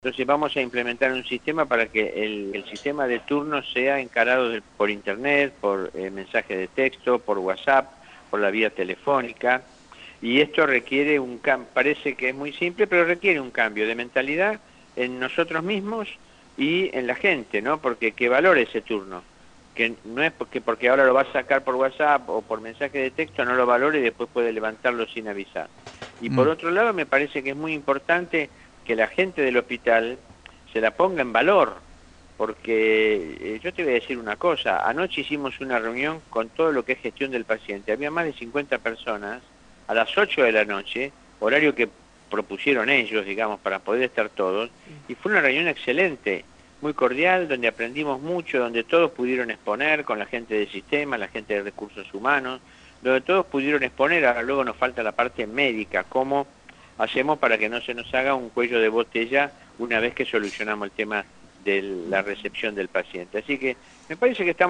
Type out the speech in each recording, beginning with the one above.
Entonces vamos a implementar un sistema para que el sistema de turnos sea encarado por internet, por mensaje de texto, por WhatsApp, por la vía telefónica. Y esto requiere un cambio, parece que es muy simple, pero requiere un cambio de mentalidad en nosotros mismos y en la gente, ¿no? Porque que valore ese turno. Que no es porque ahora lo va a sacar por WhatsApp o por mensaje de texto, no lo valore y después puede levantarlo sin avisar. Y por Mm, otro lado, me parece que es muy importante que la gente del hospital se la ponga en valor, porque yo te voy a decir una cosa, anoche hicimos una reunión con todo lo que es gestión del paciente, había más de 50 personas a las 8 de la noche, horario que propusieron ellos, digamos, para poder estar todos, y fue una reunión excelente, muy cordial, donde aprendimos mucho, donde todos pudieron exponer con la gente del sistema, la gente de recursos humanos, donde todos pudieron exponer. Ahora luego nos falta la parte médica, cómo hacemos para que no se nos haga un cuello de botella una vez que solucionamos el tema de la recepción del paciente. Así que me parece que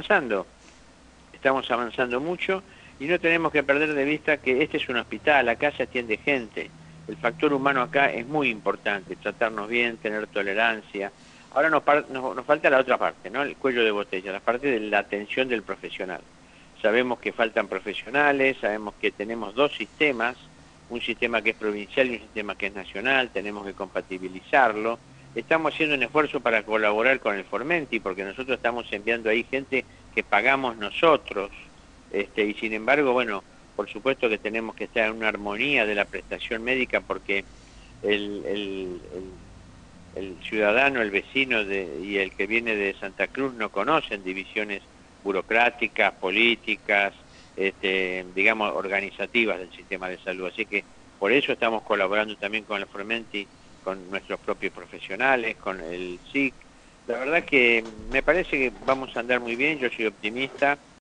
estamos avanzando mucho y no tenemos que perder de vista que este es un hospital, acá se atiende gente. El factor humano acá es muy importante, tratarnos bien, tener tolerancia. Ahora nos falta la otra parte, ¿no? El cuello de botella, la parte de la atención del profesional. Sabemos que faltan profesionales, sabemos que tenemos dos sistemas, un sistema que es provincial y un sistema que es nacional, tenemos que compatibilizarlo. Estamos haciendo un esfuerzo para colaborar con el Formenti, porque nosotros estamos enviando ahí gente que pagamos nosotros, y sin embargo, bueno, por supuesto que tenemos que estar en una armonía de la prestación médica, porque el, el, el, el ciudadano, el vecino y el que viene de Santa Cruz no conocen divisiones burocráticas, políticas, digamos, organizativas del sistema de salud. Así que por eso estamos colaborando también con el Formenti, con nuestros propios profesionales, con el SIC. La verdad que me parece que vamos a andar muy bien, yo soy optimista.